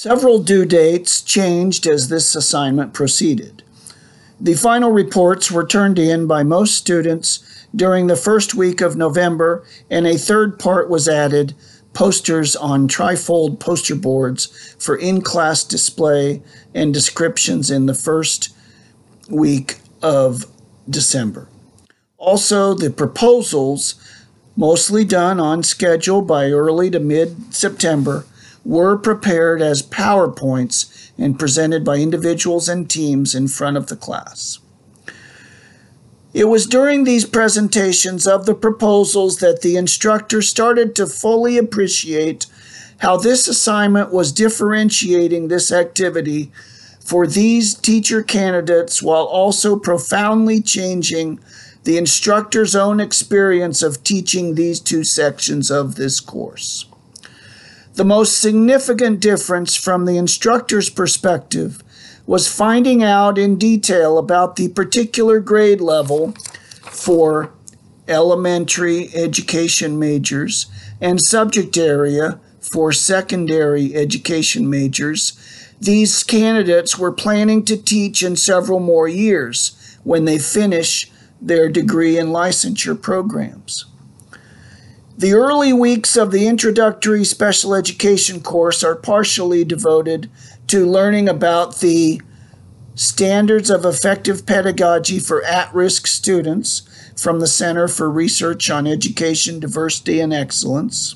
Several due dates changed as this assignment proceeded. The final reports were turned in by most students during the first week of November, and a third part was added, posters on trifold poster boards for in-class display and descriptions in the first week of December. Also, the proposals, mostly done on schedule by early to mid-September, were prepared as PowerPoints and presented by individuals and teams in front of the class. It was during these presentations of the proposals that the instructor started to fully appreciate how this assignment was differentiating this activity for these teacher candidates while also profoundly changing the instructor's own experience of teaching these two sections of this course. The most significant difference from the instructor's perspective was finding out in detail about the particular grade level for elementary education majors and subject area for secondary education majors. These candidates were planning to teach in several more years when they finish their degree and licensure programs. The early weeks of the introductory special education course are partially devoted to learning about the standards of effective pedagogy for at-risk students from the Center for Research on Education, Diversity, and Excellence,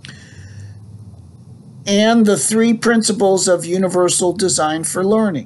and the 3 principles of universal design for learning.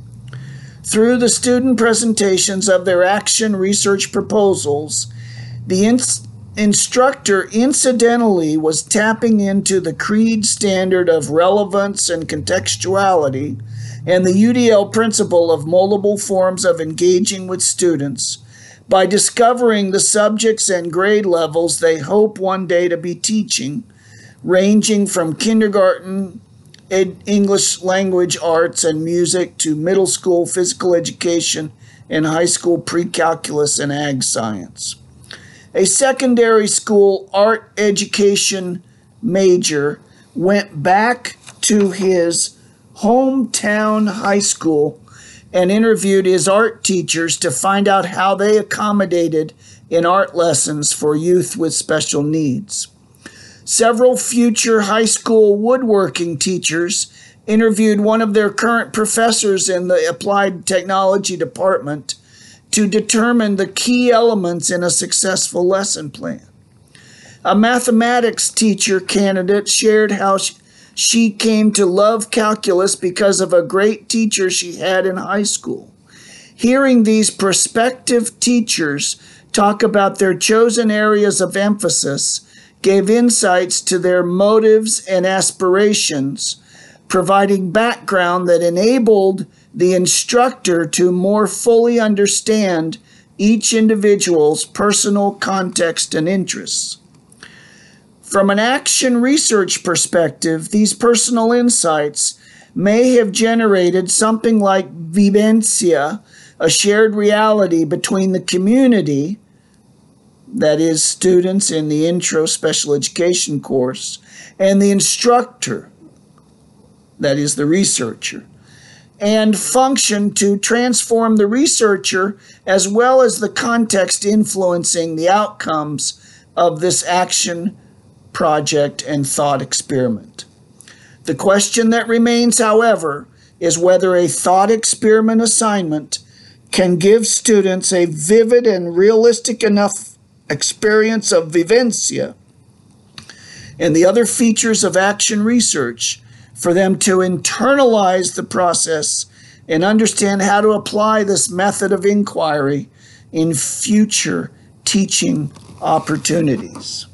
Through the student presentations of their action research proposals, the instructor incidentally was tapping into the CREED standard of relevance and contextuality and the UDL principle of multiple forms of engaging with students by discovering the subjects and grade levels they hope one day to be teaching, ranging from kindergarten English language arts and music to middle school physical education and high school pre-calculus and ag science. A secondary school art education major went back to his hometown high school and interviewed his art teachers to find out how they accommodated in art lessons for youth with special needs. Several future high school woodworking teachers interviewed one of their current professors in the applied technology department to determine the key elements in a successful lesson plan. A mathematics teacher candidate shared how she came to love calculus because of a great teacher she had in high school. Hearing these prospective teachers talk about their chosen areas of emphasis gave insights to their motives and aspirations, providing background that enabled the instructor to more fully understand each individual's personal context and interests. From an action research perspective, these personal insights may have generated something like vivencia, a shared reality between the community, that is, students in the intro special education course, and the instructor, that is, the researcher, and function to transform the researcher as well as the context influencing the outcomes of this action project and thought experiment. The question that remains, however, is whether a thought experiment assignment can give students a vivid and realistic enough experience of vivencia and the other features of action research for them to internalize the process and understand how to apply this method of inquiry in future teaching opportunities.